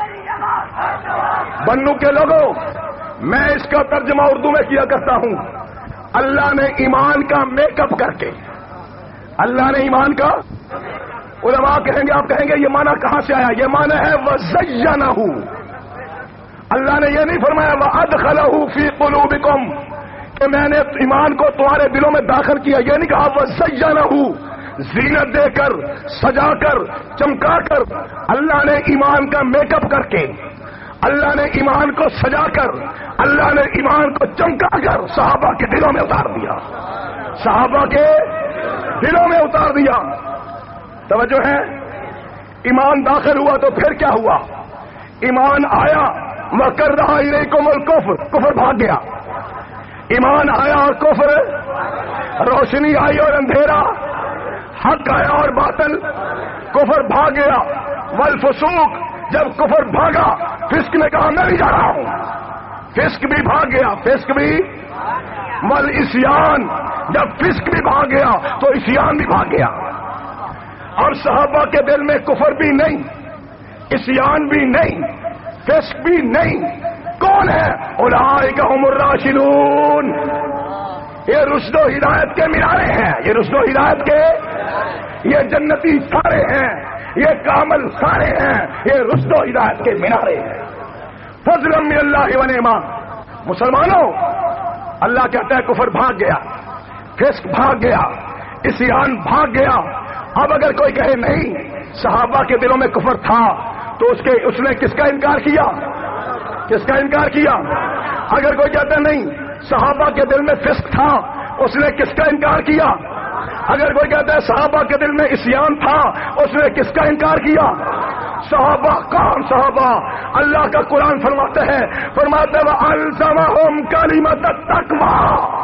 بنو کے لوگوں میں اس کا ترجمہ اردو میں کیا کرتا ہوں. اللہ نے ایمان کا میک اپ کر کے، اللہ نے ایمان کا، علماء کہیں گے، آپ کہیں گے یہ معنی کہاں سے آیا؟ یہ معنی ہے وَزَيَّنَهُ. اللہ نے یہ نہیں فرمایا وَأَدْخَلَهُ فِي قُلُوبِكُمْ کہ میں نے ایمان کو تمہارے دلوں میں داخل کیا. یہ نہیں کہا وَزَيَّنَهُ زینت دے کر، سجا کر، چمکا کر. اللہ نے ایمان کا میک اپ کر کے، اللہ نے ایمان کو سجا کر، اللہ نے ایمان کو چمکا کر صحابہ کے دلوں میں اتار دیا. صحابہ کے دلوں میں اتار دیا. توجہ ہے. ایمان داخل ہوا تو پھر کیا ہوا؟ ایمان آیا وَكَرَّهَ إِلَيْكُمُ الْكُفْرَ کفر بھاگ گیا. ایمان آیا اور کفر، روشنی آئی اور اندھیرا، حق آیا اور باطل، کفر بھاگ گیا. والفسوق جب کفر بھاگا، فسق نے کہا میں بھی جا رہا ہوں، فسق بھی بھاگ گیا. فسق بھی والعصیان جب فسق بھی بھاگ گیا تو عصیان بھی بھاگ گیا. اور صحابہ کے دل میں کفر بھی نہیں، عصیان بھی نہیں، فسق بھی نہیں. کون ہے؟ اولئک هم الراشدون. یہ رشد و ہدایت کے مینارے ہیں، یہ رشد و ہدایت کے، یہ جنتی سارے ہیں، یہ کامل سارے ہیں، یہ رشد و ہدایت کے مینارے ہیں. فضلا من اللہ ونعما. مسلمانوں، اللہ کہتا ہے کفر بھاگ گیا، فسق بھاگ گیا، عصیان بھاگ گیا. اب اگر کوئی کہے نہیں صحابہ کے دلوں میں کفر تھا تو اس کے اس نے کس کا انکار کیا؟ کس کا انکار کیا؟ اگر کوئی کہتا نہیں صحابہ کے دل میں فسق تھا، اس نے کس کا انکار کیا؟ اگر کوئی کہتا ہے صحابہ کے دل میں عصیان تھا، اس نے کس کا انکار کیا؟ صحابہ. کون صحابہ؟ اللہ کا قرآن فرماتا ہے، فرماتا ہے وَأَلْزَمَهُمْ كَلِمَةَ التَّقْوَىٰ.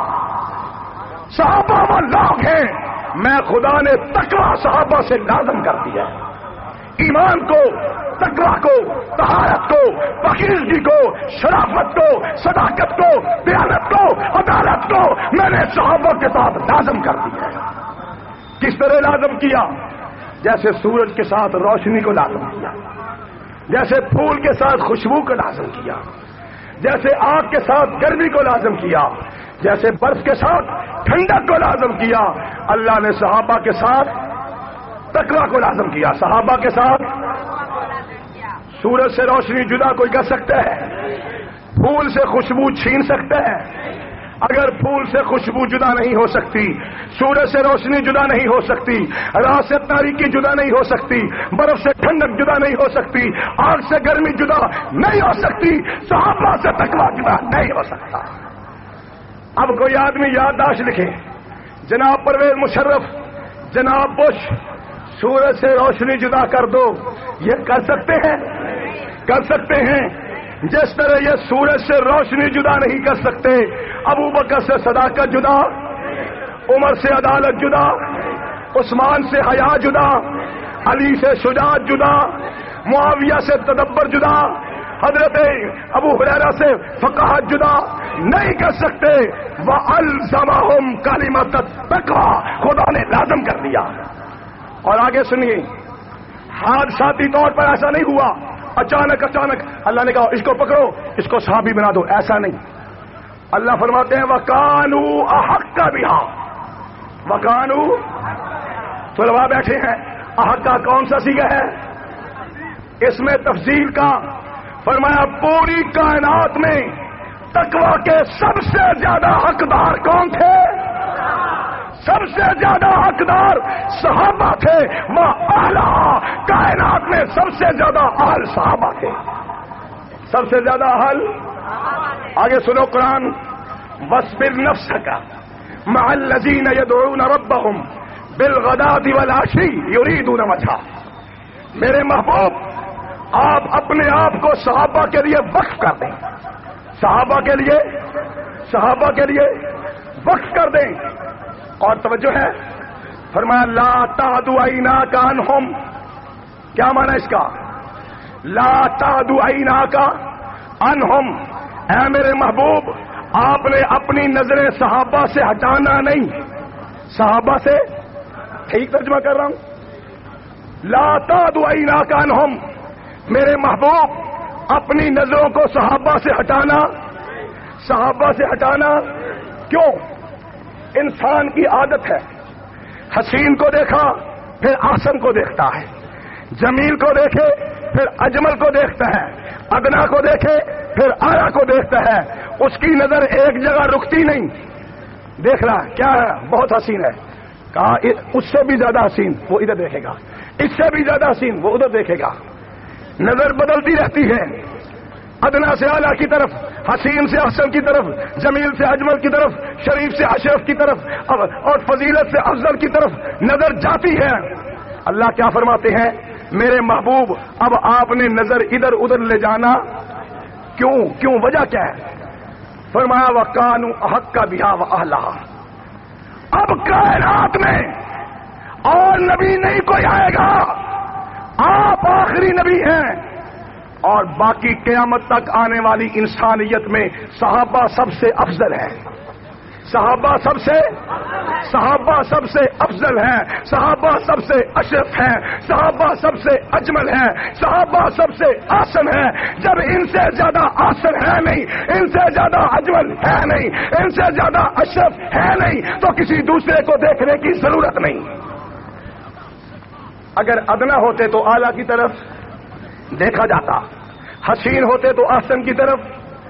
صحابہ وہ لوگ ہیں میں خدا نے تقویٰ صحابہ سے لازم کر دیا. ایمان کو، تقویٰ کو، طہارت کو، پاکیزگی کو، شرافت کو، صداقت کو، دیانت کو، عدالت کو میں نے صحابہ کے ساتھ لازم کر دیا. کس طرح لازم کیا؟ جیسے سورج کے ساتھ روشنی کو لازم کیا، جیسے پھول کے ساتھ خوشبو کو لازم کیا، جیسے آگ کے ساتھ گرمی کو لازم کیا، جیسے برف کے ساتھ ٹھنڈک کو لازم کیا. اللہ نے صحابہ کے ساتھ تقویٰ کو لازم کیا. صحابہ کے ساتھ سورج سے روشنی جدا کوئی کر سکتا ہے؟ پھول سے خوشبو چھین سکتا ہے؟ اگر پھول سے خوشبو جدا نہیں ہو سکتی، سورج سے روشنی جدا نہیں ہو سکتی، رات سے تاریکی جدا نہیں ہو سکتی، برف سے ٹھنڈک جدا نہیں ہو سکتی، آگ سے گرمی جدا نہیں ہو سکتی، صحابہ سے تقویٰ جدا نہیں ہو سکتا. اب کوئی آدمی یادداشت لکھے، جناب پرویز مشرف، جناب بش، سورج سے روشنی جدا کر دو. یہ کر سکتے ہیں؟ کر سکتے ہیں. جس طرح یہ سورج سے روشنی جدا نہیں کر سکتے، ابو بکر سے صداقت جدا، عمر سے عدالت جدا، عثمان سے حیا جدا، علی سے شجاعت جدا، معاویہ سے تدبر جدا، حضرت ابو ہریرہ سے فقاہت جدا، نہیں کر سکتے. وَأَلْزَمَهُمْ كَلِمَةَ التَّقْوَىٰ، خدا نے لازم کر دیا. اور آگے سنیے، حادثاتی طور پر ایسا نہیں ہوا اچانک اچانک اللہ نے کہا اس کو پکڑو اس کو صحابی بنا دو، ایسا نہیں. اللہ فرماتے ہیں وَكَانُوا أَحَقَّ بِهَا، وَكَانُوا، طلباء بیٹھے ہیں، احق کا کون سا صیغہ ہے؟ اس میں تفصیل کا فرمایا پوری کائنات میں تقویٰ کے سب سے زیادہ حقدار کون تھے؟ سب سے زیادہ حقدار صحابہ تھے. وہ اعلیٰ کائنات میں سب سے زیادہ اہل صحابہ تھے، سب سے زیادہ اہل. آگے سنو قرآن، وَاصْبِرْ نَفْسَكَ مَعَ الَّذِينَ يَدْعُونَ رَبَّهُمْ بِالْغَدَاةِ وَالْعَشِيِّ يُرِيدُونَ وَجْهَهُ. میرے محبوب آپ اپنے آپ کو صحابہ کے لیے وقف کر دیں، صحابہ کے لیے صحابہ کے لیے وقف کر دیں. اور توجہ ہے، فرمایا لا تعدوا عیناک عنہم. کیا معنی اس کا؟ لا تعدوا عیناک عنہم، اے میرے محبوب آپ نے اپنی نظریں صحابہ سے ہٹانا نہیں. صحابہ سے، ٹھیک ترجمہ کر رہا ہوں، لا تعدوا عیناک عنہم، میرے محبوب اپنی نظروں کو صحابہ سے ہٹانا، صحابہ سے ہٹانا. کیوں؟ انسان کی عادت ہے، حسین کو دیکھا پھر احسن کو دیکھتا ہے، جمیل کو دیکھے پھر اجمل کو دیکھتا ہے، ادنا کو دیکھے پھر اعلیٰ کو دیکھتا ہے. اس کی نظر ایک جگہ رکتی نہیں. دیکھ رہا کیا ہے؟ بہت حسین ہے، کہا اس سے بھی زیادہ حسین، وہ ادھر دیکھے گا، اس سے بھی زیادہ حسین، وہ ادھر دیکھے گا. نظر بدلتی رہتی ہے، ادنا سے اعلیٰ کی طرف، حسین سے احسن کی طرف، جمیل سے اجمل کی طرف، شریف سے اشرف کی طرف، اور فضیلت سے افضل کی طرف نظر جاتی ہے. اللہ کیا فرماتے ہیں؟ میرے محبوب اب آپ نے نظر ادھر ادھر لے جانا کیوں؟ کیوں؟ وجہ کیا ہے؟ فرمایا وَكَانُوا أَحَقَّ بِهَا وَأَهْلَهَا. اب کائنات میں اور نبی نہیں کوئی آئے گا، آپ آخری نبی ہیں، اور باقی قیامت تک آنے والی انسانیت میں صحابہ سب سے افضل ہیں. صحابہ سب سے صحابہ سب سے افضل ہیں، صحابہ سب سے اشرف ہیں، صحابہ سب سے اجمل ہیں، صحابہ سب سے احسن ہیں. جب ان سے زیادہ احسن ہے نہیں، ان سے زیادہ اجمل ہے نہیں، ان سے زیادہ اشرف ہے نہیں، تو کسی دوسرے کو دیکھنے کی ضرورت نہیں. اگر ادنا ہوتے تو اعلیٰ کی طرف دیکھا جاتا، حسین ہوتے تو احسن کی طرف،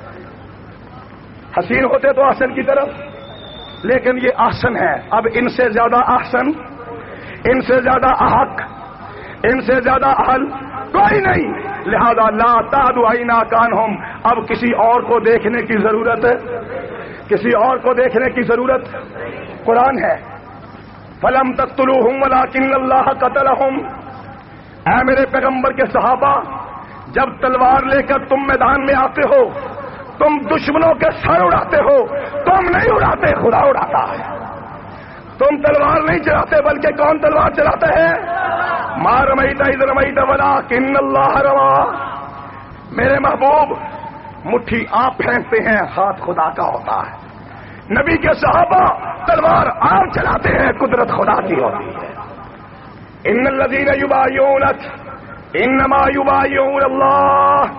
حسین ہوتے تو احسن کی طرف، لیکن یہ احسن ہے. اب ان سے زیادہ احسن، ان سے زیادہ احق، ان سے زیادہ اہل کوئی نہیں. لہذا لا تعدوا عیناک عنہم، اب کسی اور کو دیکھنے کی ضرورت ہے، کسی اور کو دیکھنے کی ضرورت. قرآن ہے فَلَمْ تَقْتُلُوهُمْ وَلَٰكِنَّ اللَّهَ قَتَلَهُمْ. اے میرے پیغمبر کے صحابہ، جب تلوار لے کر تم میدان میں آتے ہو، تم دشمنوں کے سر اڑاتے ہو، تم نہیں اڑاتے، خدا اڑاتا ہے. تم تلوار نہیں چلاتے، بلکہ کون تلوار چلاتا ہے؟ مَا رَمَيْتَ إِذْ رَمَيْتَ وَلَٰكِنَّ اللَّهَ رَمَىٰ. میرے محبوب مٹھی آپ پھینکتے ہیں، ہاتھ خدا کا ہوتا ہے. نبی کے صحابہ تلوار آپ چلاتے ہیں، قدرت خدا کی ہوتی ہے. ان الذین یبایعونک انما یبایعون اللہ.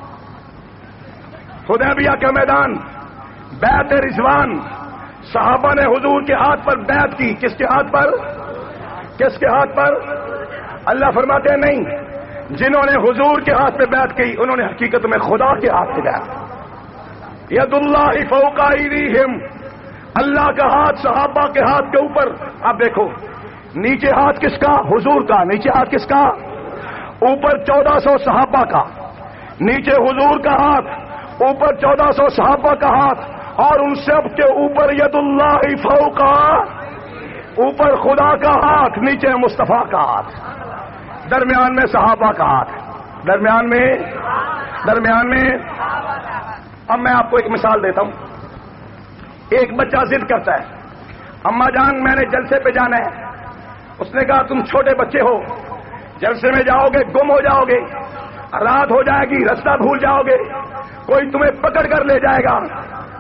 حدیبیہ کا میدان، بیعت رضوان، صحابہ نے حضور کے ہاتھ پر بیعت کی. کس کے ہاتھ پر؟ کس کے ہاتھ پر؟ اللہ فرماتے ہیں نہیں، جنہوں نے حضور کے ہاتھ پہ بیعت کی انہوں نے حقیقت میں خدا کے ہاتھ پہ بیعت کی. ید اللہ فوق ایدیہم، اللہ کا ہاتھ صحابہ کے ہاتھ کے اوپر. اب دیکھو نیچے ہاتھ کس کا؟ حضور کا. نیچے ہاتھ کس کا؟ اوپر چودہ سو صحابہ کا. نیچے حضور کا ہاتھ، اوپر چودہ سو صحابہ کا ہاتھ، اور ان سب کے اوپر ید اللہ فوق، اوپر خدا کا ہاتھ، نیچے مصطفیٰ کا ہاتھ، درمیان میں صحابہ کا ہاتھ، درمیان میں درمیان میں اب میں آپ کو ایک مثال دیتا ہوں. ایک بچہ ضد کرتا ہے، اماں جان میں نے جلسے پہ جانا ہے. اس نے کہا تم چھوٹے بچے ہو، جلسے میں جاؤ گے گم ہو جاؤ گے، رات ہو جائے گی، رستہ بھول جاؤ گے، کوئی تمہیں پکڑ کر لے جائے گا.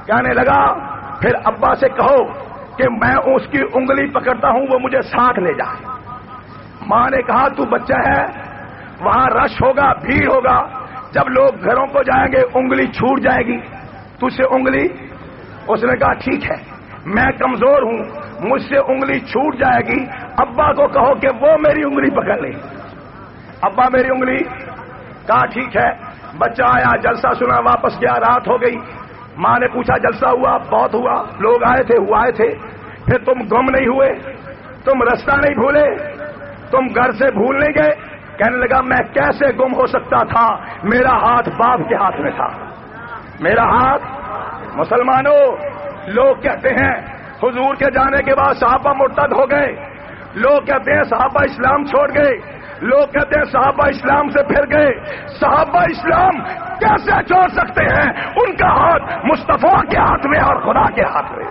کہنے لگا پھر ابا سے کہو کہ میں اس کی انگلی پکڑتا ہوں وہ مجھے ساتھ لے جائے. ماں نے کہا تو بچہ ہے, وہاں رش ہوگا, بھیڑ ہوگا, جب لوگ گھروں کو جائیں گے انگلی چھوٹ جائے گی, تجھ سے انگلی. اس نے کہا ٹھیک ہے میں کمزور ہوں, مجھ سے انگلی چھوٹ جائے گی, ابا کو کہو کہ وہ میری انگلی پکڑ لے. ابا میری انگلی. کہا ٹھیک ہے. بچہ آیا, جلسہ سنا, واپس گیا, رات ہو گئی. ماں نے پوچھا جلسہ ہوا؟ بہت ہوا, لوگ آئے تھے, وہ آئے تھے. پھر تم گم نہیں ہوئے, تم رستہ نہیں بھولے, تم گھر سے بھول نہیں گئے؟ کہنے لگا میں کیسے گم ہو سکتا تھا, میرا ہاتھ باپ کے ہاتھ میں تھا, میرا ہاتھ. مسلمانوں, لوگ کہتے ہیں حضور کے جانے کے بعد صحابہ مرتد ہو گئے, لوگ کہتے ہیں صحابہ اسلام چھوڑ گئے, لوگ کہتے ہیں صحابہ اسلام سے پھر گئے. صحابہ اسلام کیسے چھوڑ سکتے ہیں؟ ان کا ہاتھ مصطفیٰ کے ہاتھ میں اور خدا کے ہاتھ میں.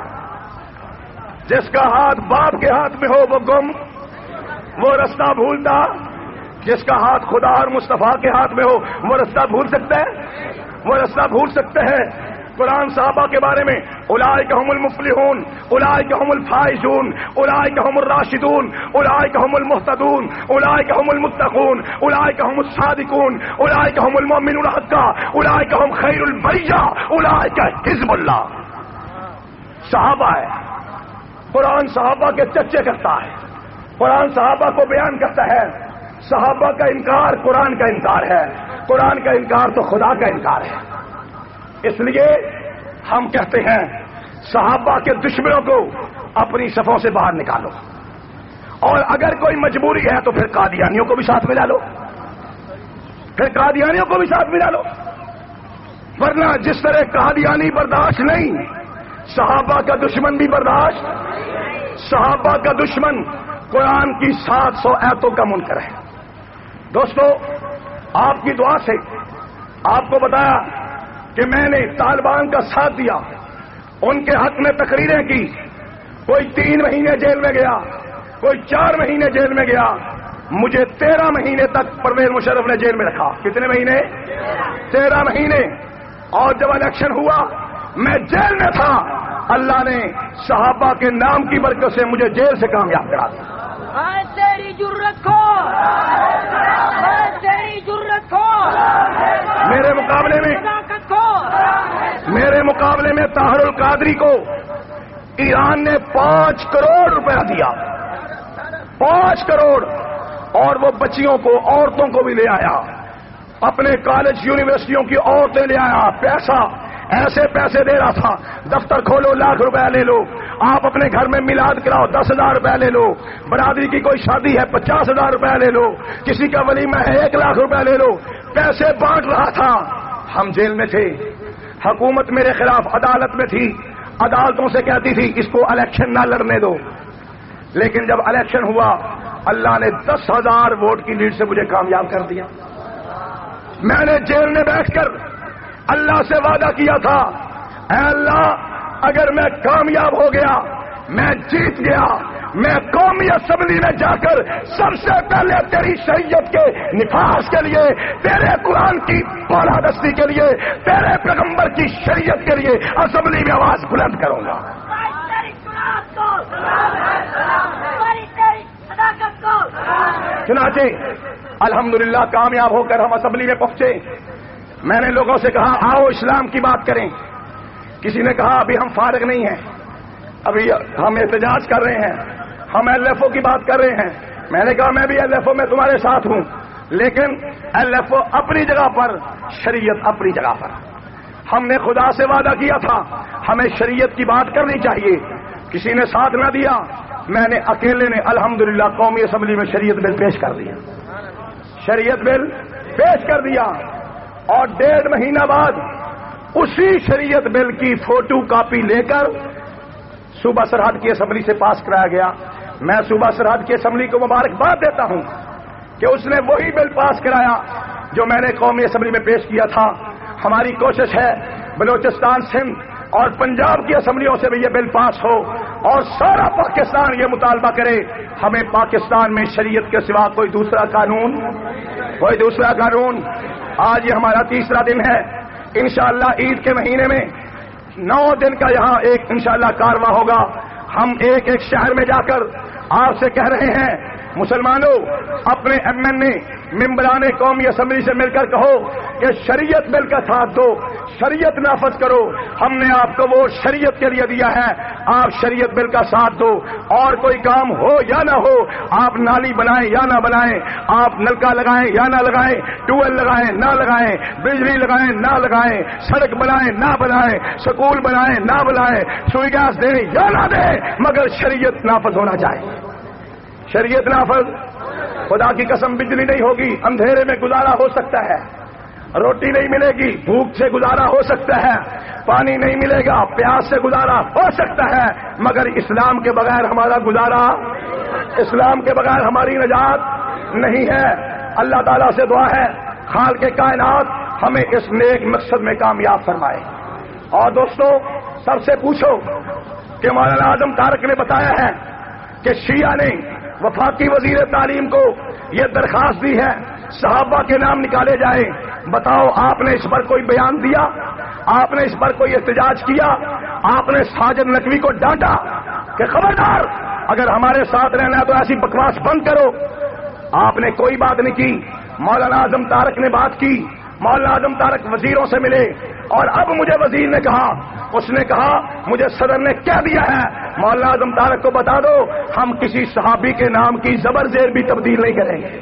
جس کا ہاتھ باپ کے ہاتھ میں ہو وہ گم, وہ رستہ بھولتا. جس کا ہاتھ خدا اور مصطفیٰ کے ہاتھ میں ہو وہ رستہ بھول سکتا ہے, وہ رستہ بھول سکتے ہیں. قرآن صحابہ کے بارے میں اولئک هم المفلحون, اولئک هم الفائزون, اولئک هم الراشدون, اولئک هم المهتدون, اولئک هم المتقون, اولئک هم الصادقون, اولئک هم المؤمنون حقا, اولئک هم خیر البریہ, اولئک حزب اللہ. صحابہ ہے, قرآن صحابہ کے چرچے کرتا ہے, قرآن صحابہ کو بیان کرتا ہے. صحابہ کا انکار قرآن کا انکار ہے, قرآن کا انکار تو خدا کا انکار ہے. اس لیے ہم کہتے ہیں صحابہ کے دشمنوں کو اپنی صفوں سے باہر نکالو, اور اگر کوئی مجبوری ہے تو پھر قادیانیوں کو بھی ساتھ ملا لو, پھر قادیانیوں کو بھی ساتھ ملا لو. ورنہ جس طرح قادیانی برداشت نہیں, صحابہ کا دشمن بھی برداشت. صحابہ کا دشمن قرآن کی سات سو آیتوں کا منکر ہے. دوستو, آپ کی دعا سے آپ کو بتایا کہ میں نے طالبان کا ساتھ دیا, ان کے حق میں تقریریں کی. کوئی تین مہینے جیل میں گیا, کوئی چار مہینے جیل میں گیا, مجھے تیرہ مہینے تک پرویز مشرف نے جیل میں رکھا. کتنے مہینے؟ تیرہ مہینے. اور جب الیکشن ہوا میں جیل میں تھا, اللہ نے صحابہ کے نام کی برکت سے مجھے جیل سے کامیاب کرا دیا. تیری جرت کو, تیری جرت کو, میرے مقابلے میں میرے مقابلے میں طاہر القادری کو ایران نے پانچ کروڑ روپیہ دیا, پانچ کروڑ. اور وہ بچیوں کو, عورتوں کو بھی لے آیا, اپنے کالج یونیورسٹیوں کی عورتیں لے آیا. پیسہ ایسے پیسے دے رہا تھا, دفتر کھولو لاکھ روپیہ لے لو, آپ اپنے گھر میں میلاد کراؤ دس ہزار روپیہ لے لو, برادری کی کوئی شادی ہے پچاس ہزار روپیہ لے لو, کسی کا ولیمہ ہے ایک لاکھ روپیہ لے لو. پیسے بانٹ رہا تھا. ہم جیل میں تھے, حکومت میرے خلاف عدالت میں تھی, عدالتوں سے کہتی تھی اس کو الیکشن نہ لڑنے دو. لیکن جب الیکشن ہوا اللہ نے دس ہزار ووٹ کی لیڈ سے مجھے کامیاب کر دیا. میں نے جیل میں بیٹھ کر اللہ سے وعدہ کیا تھا, اے اللہ اگر میں کامیاب ہو گیا, میں جیت گیا, میں قومی اسمبلی میں جا کر سب سے پہلے تیری شریعت کے نفاذ کے لیے, تیرے قرآن کی بالادستی کے لیے, تیرے پیغمبر کی شریعت کے لیے اسمبلی میں آواز بلند کروں گا. چنانچہ الحمدللہ کامیاب ہو کر ہم اسمبلی میں پہنچے. میں نے لوگوں سے کہا آؤ اسلام کی بات کریں. کسی نے کہا ابھی ہم فارغ نہیں ہیں, ابھی ہم احتجاج کر رہے ہیں, ہم ایل ایف او کی بات کر رہے ہیں. میں نے کہا میں بھی ایل ایف او میں تمہارے ساتھ ہوں, لیکن ایل ایف او اپنی جگہ پر, شریعت اپنی جگہ پر. ہم نے خدا سے وعدہ کیا تھا ہمیں شریعت کی بات کرنی چاہیے, کسی نے ساتھ نہ دیا. میں نے اکیلے نے الحمدللہ قومی اسمبلی میں شریعت بل پیش کر دیا, شریعت بل پیش کر دیا. اور ڈیڑھ مہینہ بعد اسی شریعت بل کی فوٹو کاپی لے کر صوبہ سرحد کی اسمبلی سے پاس کرایا گیا. میں صوبہ سرحد کی اسمبلی کو مبارکباد دیتا ہوں کہ اس نے وہی بل پاس کرایا جو میں نے قومی اسمبلی میں پیش کیا تھا. ہماری کوشش ہے بلوچستان, سندھ اور پنجاب کی اسمبلیوں سے بھی یہ بل پاس ہو اور سارا پاکستان یہ مطالبہ کرے ہمیں پاکستان میں شریعت کے سوا کوئی دوسرا قانون, کوئی دوسرا قانون. آج یہ ہمارا تیسرا دن ہے. انشاءاللہ عید کے مہینے میں نو دن کا یہاں ایک انشاءاللہ کارواں ہوگا. ہم ایک ایک شہر میں جا کر آپ سے کہہ رہے ہیں مسلمانوں اپنے ایم این اے ممبران قومی اسمبلی سے مل کر کہو کہ شریعت بل کا ساتھ دو, شریعت نافذ کرو. ہم نے آپ کو ووٹ شریعت کے لیے دیا ہے, آپ شریعت بل کا ساتھ دو. اور کوئی کام ہو یا نہ ہو, آپ نالی بنائیں یا نہ بنائیں, آپ نلکا لگائیں یا نہ لگائیں, ٹیوب ویل لگائیں نہ لگائیں, بجلی لگائیں نہ لگائیں, سڑک بنائیں نہ بنائیں, سکول بنائیں نہ بنائیں, سوئی گیس دیں یا نہ دیں, مگر شریعت نافذ ہونا چاہیے. شریعت نافذ. خدا کی قسم بجلی نہیں ہوگی, اندھیرے میں گزارا ہو سکتا ہے, روٹی نہیں ملے گی, بھوک سے گزارا ہو سکتا ہے, پانی نہیں ملے گا, پیاس سے گزارا ہو سکتا ہے, مگر اسلام کے بغیر ہمارا گزارا, اسلام کے بغیر ہماری نجات نہیں ہے. اللہ تعالیٰ سے دعا ہے خالق کے کائنات ہمیں اس نیک مقصد میں کامیاب فرمائے. اور دوستو سب سے پوچھو کہ مولانا اعظم تارک نے بتایا ہے کہ شیعہ نے وفاقی وزیر تعلیم کو یہ درخواست دی ہے صحابہ کے نام نکالے جائیں. بتاؤ آپ نے اس پر کوئی بیان دیا, آپ نے اس پر کوئی احتجاج کیا, آپ نے ساجد نقوی کو ڈانٹا کہ خبردار اگر ہمارے ساتھ رہنا ہے تو ایسی بکواس بند کرو. آپ نے کوئی بات نہیں کی. مولانا اعظم تارک نے بات کی. مولانا اعظم تارک وزیروں سے ملے اور اب مجھے وزیر نے کہا, اس نے کہا مجھے صدر نے کہہ دیا ہے مولانا اعظم تارک کو بتا دو ہم کسی صحابی کے نام کی زبر زیر بھی تبدیل نہیں کریں گے.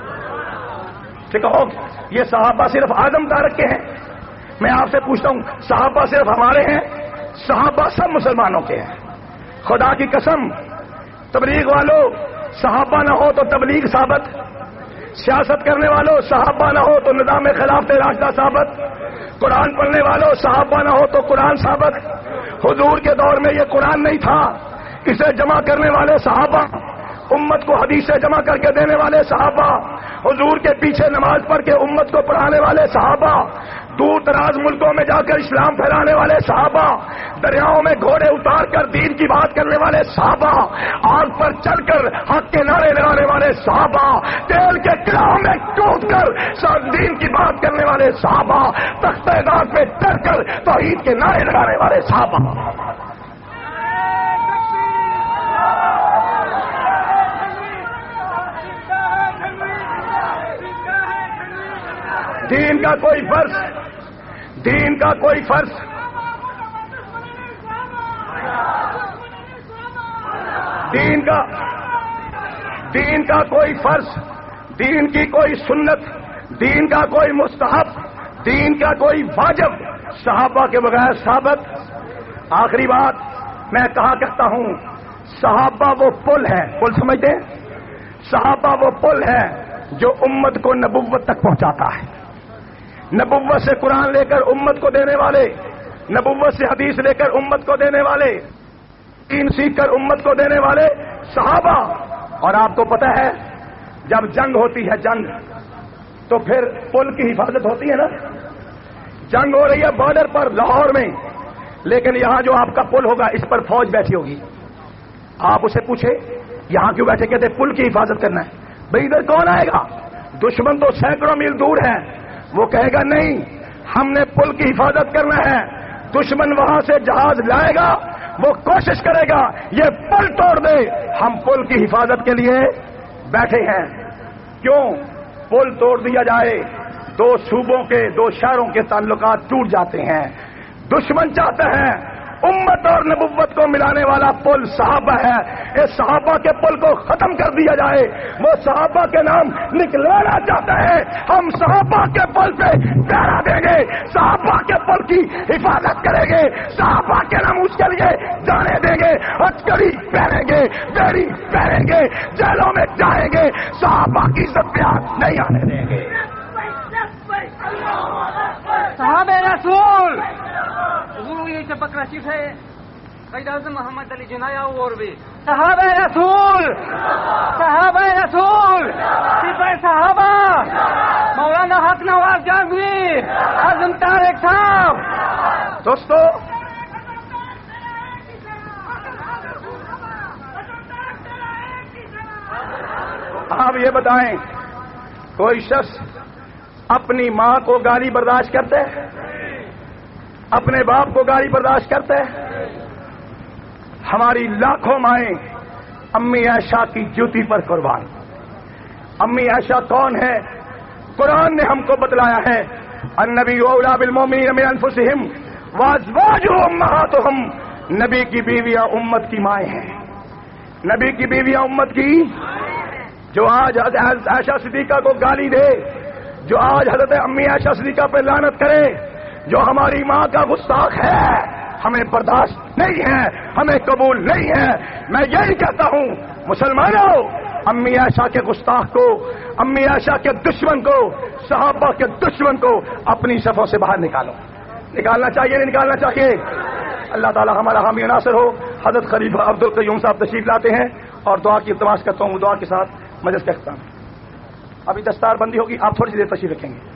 کہو یہ صحابہ صرف اعظم تارک کے ہیں؟ میں آپ سے پوچھتا ہوں صحابہ صرف ہمارے ہیں؟ صحابہ سب مسلمانوں کے ہیں. خدا کی قسم تبلیغ والوں صحابہ نہ ہو تو تبلیغ ثابت, سیاست کرنے والوں صحابہ نہ ہو تو نظام خلافت راشدہ ثابت, قرآن پڑھنے والوں صحابہ نہ ہو تو قرآن ثابت. حضور کے دور میں یہ قرآن نہیں تھا, اسے جمع کرنے والے صحابہ, امت کو حدیث سے جمع کر کے دینے والے صحابہ, حضور کے پیچھے نماز پڑھ کے امت کو پڑھانے والے صحابہ, دور دراز ملکوں میں جا کر اسلام پھیلانے والے صحابہ, دریاؤں میں گھوڑے اتار کر دین کی بات کرنے والے صحابہ, آگ پر چل کر حق کے نعرے لگانے والے صحابہ, تیل کے کلاؤں میں کود کر دین کی بات کرنے والے صحابہ, تختہ دار پہ ڈر کر توحید کے نعرے لگانے والے صحابہ. دین کا کوئی فرض, دین کا کوئی فرض, دین کا دین کا کوئی فرض, دین کی کوئی سنت, دین کا کوئی مستحب, دین کا کوئی واجب صحابہ کے بغیر ثابت. آخری بات میں کہا کرتا ہوں صحابہ وہ پل ہے, پل سمجھتے ہیں؟ صحابہ وہ پل ہے جو امت کو نبوت تک پہنچاتا ہے. نبوت سے قرآن لے کر امت کو دینے والے, نبوت سے حدیث لے کر امت کو دینے والے, دین سیکھ کر امت کو دینے والے صحابہ. اور آپ کو پتہ ہے جب جنگ ہوتی ہے جنگ تو پھر پل کی حفاظت ہوتی ہے نا. جنگ ہو رہی ہے بارڈر پر لاہور میں, لیکن یہاں جو آپ کا پل ہوگا اس پر فوج بیٹھی ہوگی. آپ اسے پوچھے یہاں کیوں بیٹھے, کہتے پل کی حفاظت کرنا ہے. بھئی ادھر کون آئے گا, دشمن تو سینکڑوں میل دور ہے. وہ کہے گا نہیں ہم نے پل کی حفاظت کرنا ہے. دشمن وہاں سے جہاز لائے گا, وہ کوشش کرے گا یہ پل توڑ دے, ہم پل کی حفاظت کے لیے بیٹھے ہیں. کیوں پل توڑ دیا جائے دو صوبوں کے, دو شہروں کے تعلقات ٹوٹ جاتے ہیں. دشمن چاہتا ہے امت اور نبوت کو ملانے والا پل صحابہ ہے, اس صحابہ کے پل کو ختم کر دیا جائے. وہ صحابہ کے نام نکلانا چاہتا ہے, ہم صحابہ کے پل پہ پہرا دیں گے, صحابہ کے پل کی حفاظت کریں گے, صحابہ کے نام اس کے لیے جانے دیں گے, ہتھکڑی پہنیں گے, بیڑی پہنیں گے, جیلوں میں جائیں گے, صحابہ کی عزت پہ ہاتھ نہیں آنے دیں گے. صحابہ رسول حضور یہ سبق رشید ہے قائد اعظم محمد علی جناح اور بھی صحابہ رسول, صحابہ رسول, سپاہ صحابہ مولانا حق نواز جانگوی, اعظم طارق صاحب. دوستو آپ یہ بتائیں کوئی شخص اپنی ماں کو گالی برداشت کرتے ہیں؟ اپنے باپ کو گالی برداشت کرتے؟ ہماری لاکھوں مائیں امی عائشہ کی جوتی پر قربان. امی عائشہ کون ہے؟ قرآن نے ہم کو بتلایا ہے النبی اولی بالمؤمنین من انفسہم وازواجہ امہاتہم. نبی کی بیویاں امت کی مائیں ہیں. نبی کی بیویاں امت کی. جو آج حضرت عائشہ صدیقہ کو گالی دے، جو آج حضرت امی عائشہ صدیقہ پہ لعنت کرے، جو ہماری ماں کا گستاخ ہے، ہمیں برداشت نہیں ہے، ہمیں قبول نہیں ہے. میں یہی کہتا ہوں مسلمانوں، امی عائشہ کے گستاخ کو، امی عائشہ کے دشمن کو، صحابہ کے دشمن کو اپنی صفوں سے باہر نکالو. نکالنا چاہیے نہیں نکالنا چاہیے؟ اللہ تعالی ہمارا حامی و ناصر ہو. حضرت خلیفہ عبد القیوم صاحب تشریف لاتے ہیں اور دعا کی التماس کرتا ہوں. دعا کے ساتھ مجلس کا اختتام. ابھی دستار بندی ہوگی، آپ تھوڑی سی دیر تشریف رکھیں گے.